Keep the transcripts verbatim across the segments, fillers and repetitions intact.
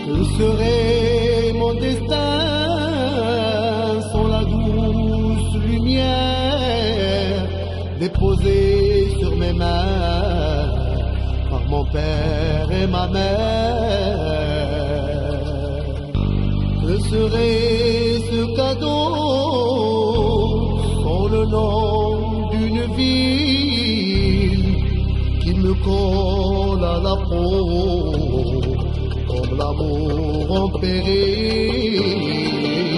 Ce serait mon destin sans la douce lumière déposée sur mes mains par mon père et ma mère. Ce serait ce cadeau sans le nom d'une ville qui me colle à la peau comme l'amour en péril.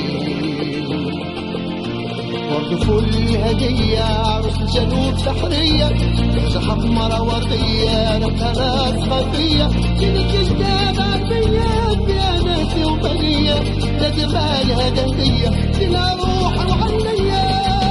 وطفولي هدية عروس الجنوب سحرية درجة حمرا وردية نبتها صغيرة جينك جداد عالبيات يا ناسي وبنية تجمالها هدية لها روح وحنية.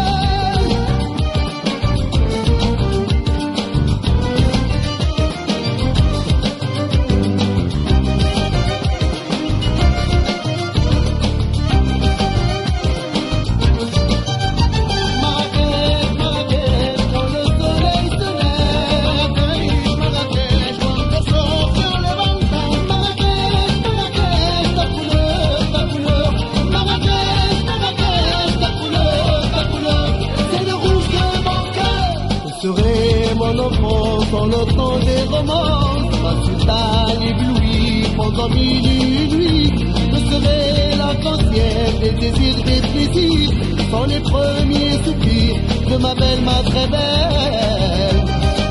Dans le temps des romances, ma sultane éblouie pendant mille et une nuits. Je serai la cantienne des désirs, des plaisirs, sans les premiers soupirs de ma belle, ma très belle.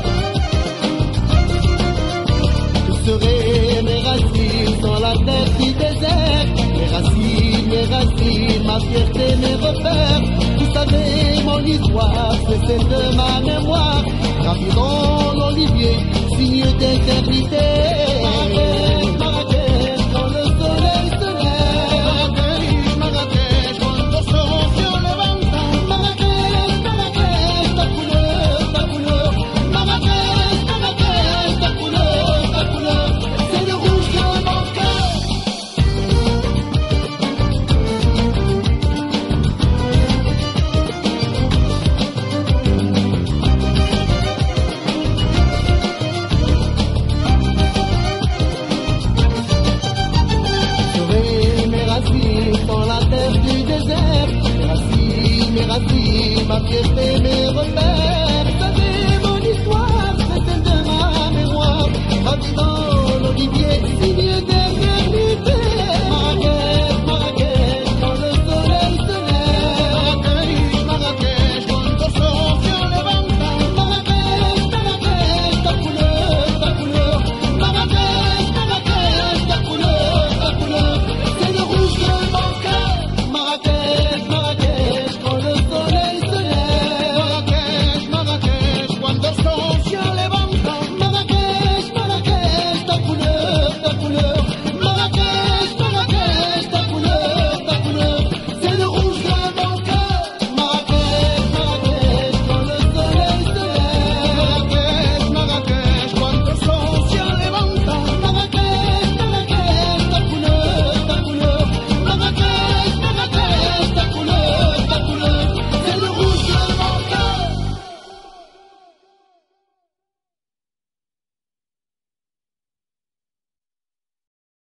Je serai mes racines dans la terre qui désert, mes racines, mes racines, ma fierté, mes repères. Vous savez, mon histoire, c'est celle de ma mémoire. Gravé dans l'olivier, signe d'éternité. Marrakech, Marrakech, quand le soleil se lève. Marrakech, Marrakech, quand le soleil se lève. Marrakech, Marrakech, ta couleur, ta couleur. Marrakech, Marrakech, ta couleur, ta couleur. C'est le rouge de mon cœur. Ma fierté, mes repères, vous savez, mon histoire, c'est celle de ma mémoire.